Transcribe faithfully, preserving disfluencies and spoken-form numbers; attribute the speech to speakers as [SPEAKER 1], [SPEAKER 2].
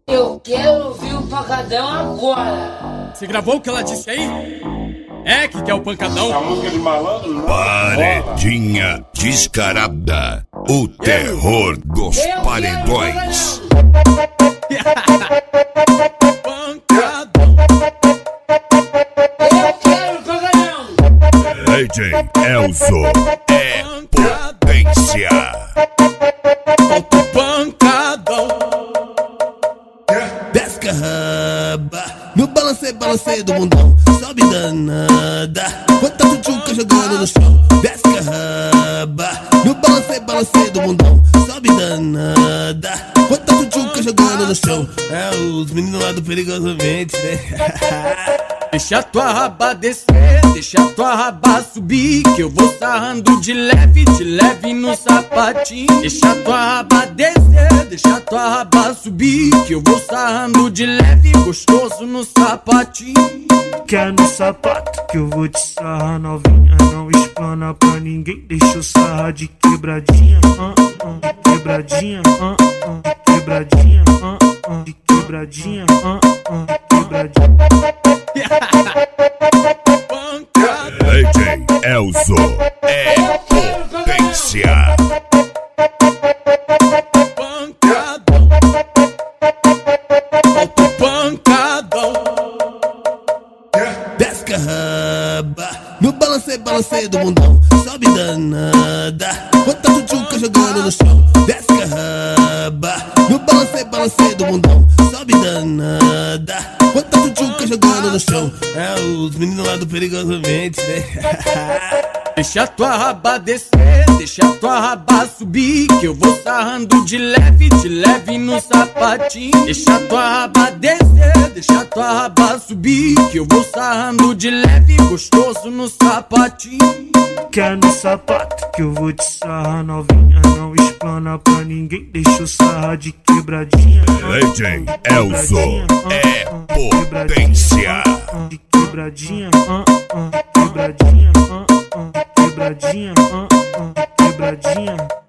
[SPEAKER 1] Eu quero ouvir o pancadão agora.
[SPEAKER 2] Você gravou o que ela disse aí? É que quer o pancadão?
[SPEAKER 3] A música de malandro?
[SPEAKER 4] Paredinha descarada. O terror dos
[SPEAKER 1] Eu
[SPEAKER 4] paredões.
[SPEAKER 2] Pancadão.
[SPEAKER 1] Eu quero pancadão.
[SPEAKER 4] D J Elzo é potência.
[SPEAKER 2] Solta o pancadão.
[SPEAKER 5] Desce a raba no balanceio, balanceio do mundão. Sobe danada, quanta tchutchuca jogando no chão. Desce a raba no balanceio, balanceio do mundão. Sobe danada, quanta tchutchuca jogando no chão. É os meninos lá do Perigosamente, né?
[SPEAKER 2] Deixa tua raba descer, deixa tua raba subir, que eu vou sarrando de leve, de leve no sapatinho. Deixa tua raba descer, deixa tua raba subir, que eu vou sarrando de leve, gostoso no sapatinho.
[SPEAKER 6] Quer no sapato que eu vou te sarrar novinha. Não explana pra ninguém, deixa eu sarrar de quebradinha, uh, uh, de quebradinha, uh, uh, de quebradinha, uh, uh, de quebradinha, uh, uh, de quebradinha.
[SPEAKER 4] D J Elzo é potência.
[SPEAKER 2] Pancadão. Solta o pancadão.
[SPEAKER 5] Desce a raba no balanceio, balanceio do mundão. Sobe danada, quanta tchutchuca jogando no chão. Desce a raba no balanceio, balanceio do mundão. Sobe danada, quanta tchutchuca jogando no chão. É os meninos lá do Perigosamente, né?
[SPEAKER 2] Deixa tua raba descer, deixa tua raba subir, que eu vou sarrando de leve, de leve no sapatinho. Deixa tua raba descer, deixa tua raba subir, que eu vou sarrando de leve, gostoso no sapatinho.
[SPEAKER 6] Quer no sapato que eu vou te sarrar novinha. Não explana pra ninguém, deixa eu sarrar de quebradinha.
[SPEAKER 4] D J Elzo é potência.
[SPEAKER 6] De quebradinha, uh, uh, de quebradinha, uh, uh, de quebradinha, uh, uh, de quebradinha.